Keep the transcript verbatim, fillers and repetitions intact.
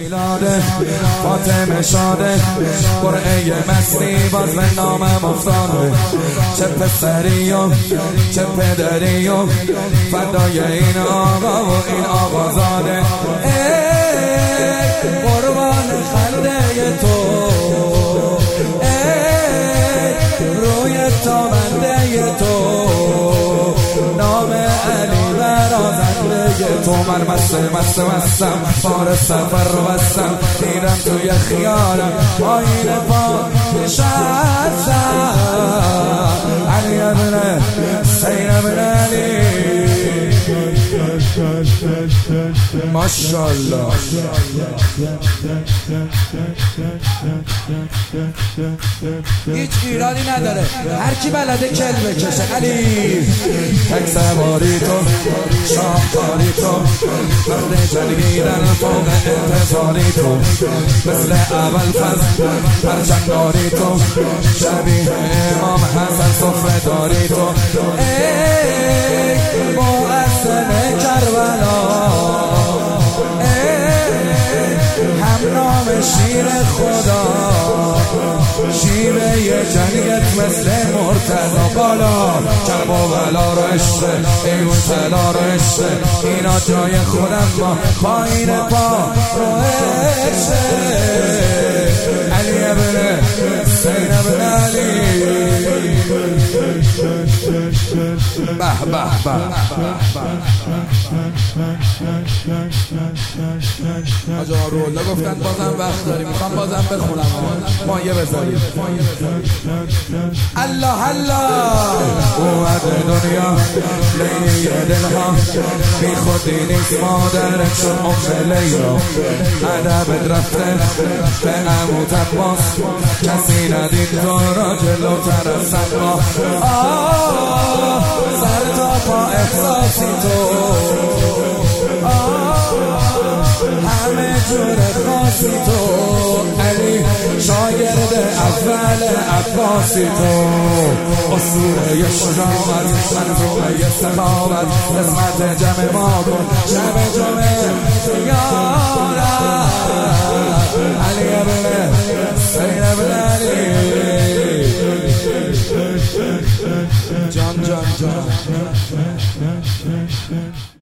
میلاده فاطمه شاده قرعه مستی باز به نامم افتاده چه پسری و چه پدری و فدای این آقا و این آقازاده ای قربان خنده تو ای روی تابنده تو نام علی برازنده تو من مسته مسته مستم بار سفر رو بستم دیدم توی خیالم آینه پا نشستم علی ابن حسین ابن علی ماشاءالله هیچ ایرانی نداره هر کی بلده کل بکشه علی تک سواری تو شاهکاری تو مرد جنگیدن فوق انتظاری تو مثل اول فضل پرچمداری تو شبیه امام حسن صفره داری تو ای مؤذن کربلا هم نام شیر خدا شیوه جنگت مثل مرتضی بالا کرب و بلا رو عشقه ایون تلا رو عشقه اینا جای خودم ما پایین پا رو عشقه علی ابن حسین ابن علی به به به آجا رولا گفتن بازم وقت داریم میخوام بازم بخونم مایه بذاریم الله الله اومد دنیا لیلی دلها بی خودی نیست مادرت شد ام لیلا ادبت رفته به عموت عباس کسی ندید تو را جلوتر از سقا سر تا پا احساسی تو همه جور خاصی تو علی شاگرد اول عباسی تو اصوله شجاعت منظومه سخاوت قسمت جمع ما کن شب جمعه یارم علی ابن حسین ابن علی جان جان جان